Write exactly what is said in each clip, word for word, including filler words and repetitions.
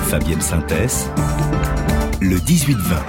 Fabienne Synthès, le dix-huit vingt.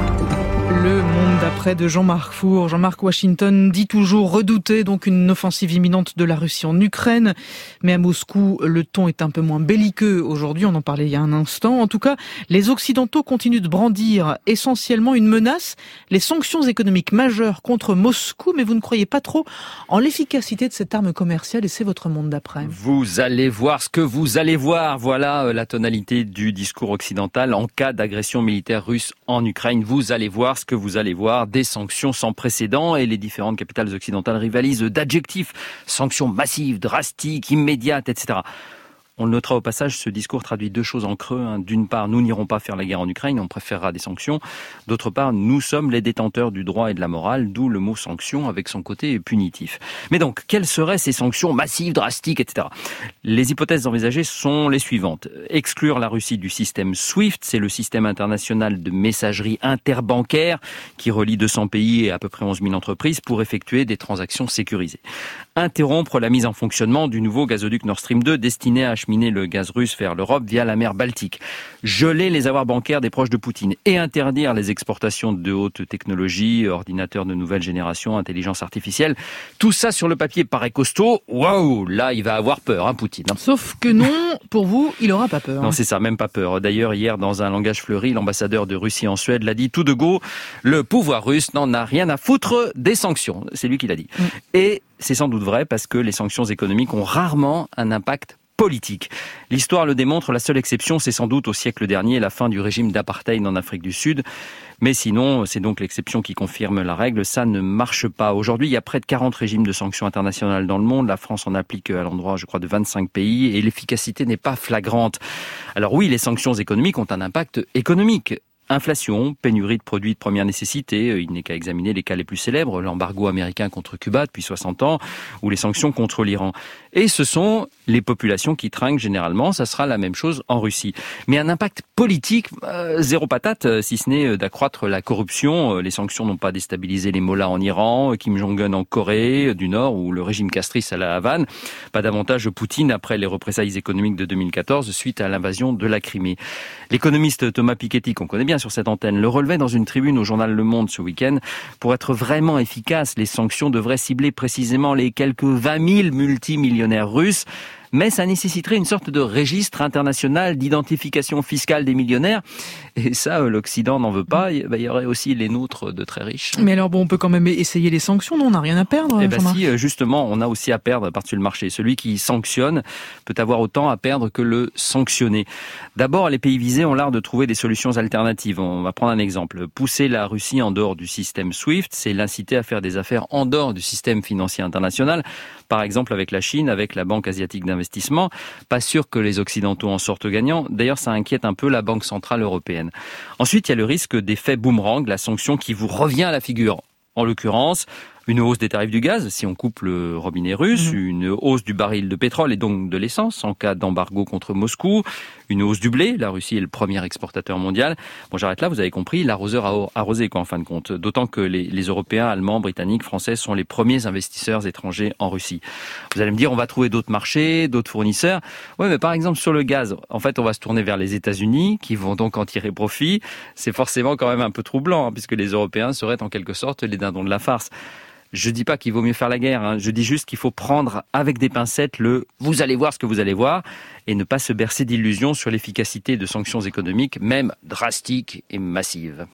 Le monde d'après de Jean-Marc Four. Jean-Marc, Washington dit toujours redouter donc une offensive imminente de la Russie en Ukraine. Mais à Moscou, le ton est un peu moins belliqueux aujourd'hui. On en parlait il y a un instant. En tout cas, les Occidentaux continuent de brandir essentiellement une menace, les sanctions économiques majeures contre Moscou. Mais vous ne croyez pas trop en l'efficacité de cette arme commerciale et c'est votre monde d'après. Vous allez voir ce que vous allez voir. Voilà la tonalité du discours occidental en cas d'agression militaire russe en Ukraine. Vous allez voir ce que vous allez voir, des sanctions sans précédent et les différentes capitales occidentales rivalisent d'adjectifs, sanctions massives, drastiques, immédiates, et cetera. On le notera au passage, ce discours traduit deux choses en creux. D'une part, nous n'irons pas faire la guerre en Ukraine, on préférera des sanctions. D'autre part, nous sommes les détenteurs du droit et de la morale, d'où le mot sanction avec son côté punitif. Mais donc, quelles seraient ces sanctions massives, drastiques, et cetera. Les hypothèses envisagées sont les suivantes. Exclure la Russie du système SWIFT, c'est le système international de messagerie interbancaire qui relie deux cents pays et à peu près onze mille entreprises pour effectuer des transactions sécurisées. Interrompre la mise en fonctionnement du nouveau gazoduc Nord Stream deux destiné à acheminer le gaz russe vers l'Europe via la mer Baltique, geler les avoirs bancaires des proches de Poutine et interdire les exportations de haute technologie, ordinateurs de nouvelle génération, intelligence artificielle. Tout ça sur le papier paraît costaud. Waouh, là il va avoir peur, hein, Poutine. Sauf que non, pour vous, il aura pas peur. Non, c'est ça, même pas peur. D'ailleurs, hier, dans un langage fleuri, l'ambassadeur de Russie en Suède l'a dit tout de go, le pouvoir russe n'en a rien à foutre des sanctions. C'est lui qui l'a dit. Mm. Et c'est sans doute vrai parce que les sanctions économiques ont rarement un impact politique. L'histoire le démontre, la seule exception, c'est sans doute au siècle dernier la fin du régime d'apartheid en Afrique du Sud. Mais sinon, c'est donc l'exception qui confirme la règle, ça ne marche pas. Aujourd'hui, il y a près de quarante régimes de sanctions internationales dans le monde. La France en applique à l'endroit, je crois, de vingt-cinq pays et l'efficacité n'est pas flagrante. Alors oui, les sanctions économiques ont un impact économique. Inflation, pénurie de produits de première nécessité, il n'est qu'à examiner les cas les plus célèbres, l'embargo américain contre Cuba depuis soixante ans, ou les sanctions contre l'Iran. Et ce sont les populations qui trinquent généralement, ça sera la même chose en Russie. Mais un impact politique, euh, zéro patate, si ce n'est d'accroître la corruption. Les sanctions n'ont pas déstabilisé les mollahs en Iran, Kim Jong-un en Corée du Nord, ou le régime castriste à la Havane. Pas davantage Poutine après les représailles économiques de deux mille quatorze suite à l'invasion de la Crimée. L'économiste Thomas Piketty, qu'on connaît bien sur cette antenne, le relevait dans une tribune au journal Le Monde ce week-end. Pour être vraiment efficaces, les sanctions devraient cibler précisément les quelques vingt mille multimillionnaires russes. Mais ça nécessiterait une sorte de registre international d'identification fiscale des millionnaires. Et ça, l'Occident n'en veut pas. Il y aurait aussi les nôtres de très riches. Mais alors bon, on peut quand même essayer les sanctions, non ? On n'a rien à perdre. Eh ben si, justement, on a aussi à perdre par-dessus le marché. Celui qui sanctionne peut avoir autant à perdre que le sanctionné. D'abord, les pays visés ont l'art de trouver des solutions alternatives. On va prendre un exemple. Pousser la Russie en dehors du système SWIFT, c'est l'inciter à faire des affaires en dehors du système financier international. Par exemple, avec la Chine, avec la Banque asiatique d'investissement. Investissement. Pas sûr que les Occidentaux en sortent gagnants. D'ailleurs, ça inquiète un peu la Banque centrale européenne. Ensuite, il y a le risque d'effet boomerang, la sanction qui vous revient à la figure. En l'occurrence, une hausse des tarifs du gaz, si on coupe le robinet russe, mmh. une hausse du baril de pétrole et donc de l'essence en cas d'embargo contre Moscou, une hausse du blé, la Russie est le premier exportateur mondial. Bon, j'arrête là, vous avez compris, l'arroseur a arrosé quoi en fin de compte. D'autant que les, les Européens, Allemands, Britanniques, Français sont les premiers investisseurs étrangers en Russie. Vous allez me dire, on va trouver d'autres marchés, d'autres fournisseurs. Oui, mais par exemple sur le gaz, en fait, on va se tourner vers les États-Unis qui vont donc en tirer profit. C'est forcément quand même un peu troublant hein, puisque les Européens seraient en quelque sorte les dindons de la farce. Je dis pas qu'il vaut mieux faire la guerre, hein. Je dis juste qu'il faut prendre avec des pincettes le « vous allez voir ce que vous allez voir » et ne pas se bercer d'illusions sur l'efficacité de sanctions économiques, même drastiques et massives.